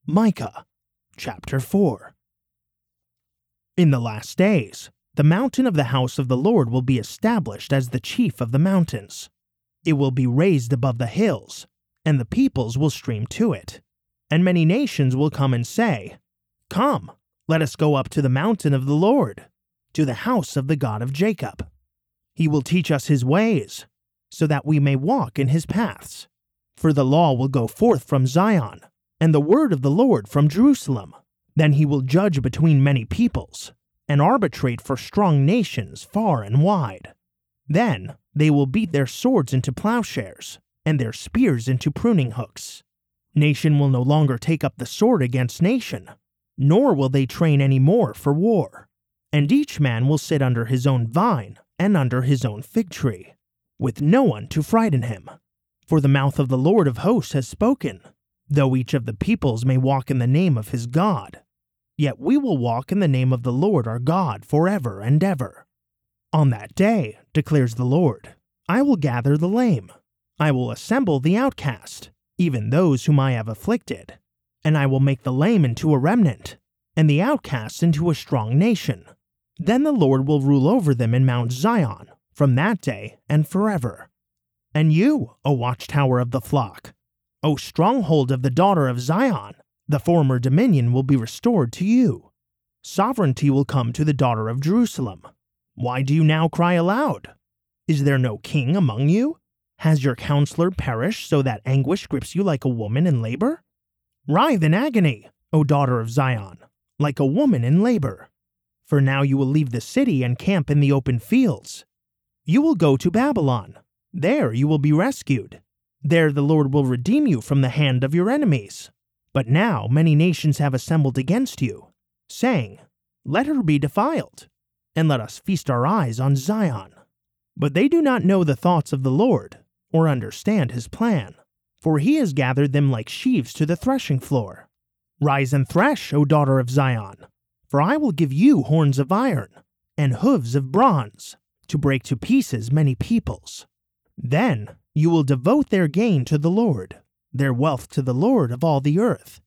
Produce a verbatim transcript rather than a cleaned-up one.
Micah chapter four. In the last days, the mountain of the house of the Lord will be established as the chief of the mountains. It will be raised above the hills, and the peoples will stream to it. And many nations will come and say, "Come, let us go up to the mountain of the Lord, to the house of the God of Jacob. He will teach us his ways, so that we may walk in his paths. For the law will go forth from Zion, and the word of the Lord from Jerusalem. Then he will judge between many peoples, and arbitrate for strong nations far and wide. Then they will beat their swords into plowshares, and their spears into pruning hooks. Nation will no longer take up the sword against nation, nor will they train any more for war. And each man will sit under his own vine and under his own fig tree, with no one to frighten him. For the mouth of the Lord of hosts has spoken. Though each of the peoples may walk in the name of his God, yet we will walk in the name of the Lord our God forever and ever. On that day, declares the Lord, I will gather the lame. I will assemble the outcast, even those whom I have afflicted. And I will make the lame into a remnant, and the outcast into a strong nation. Then the Lord will rule over them in Mount Zion, from that day and forever. And you, O watchtower of the flock, O stronghold of the daughter of Zion, the former dominion will be restored to you. Sovereignty will come to the daughter of Jerusalem. Why do you now cry aloud? Is there no king among you? Has your counselor perished so that anguish grips you like a woman in labor? Writhe in agony, O daughter of Zion, like a woman in labor. For now you will leave the city and camp in the open fields. You will go to Babylon. There you will be rescued. There the Lord will redeem you from the hand of your enemies. But now many nations have assembled against you, saying, Let her be defiled, and let us feast our eyes on Zion. But they do not know the thoughts of the Lord, or understand his plan, for he has gathered them like sheaves to the threshing floor. Rise and thresh, O daughter of Zion, for I will give you horns of iron, and hooves of bronze, to break to pieces many peoples. Then you will devote their gain to the Lord, their wealth to the Lord of all the earth.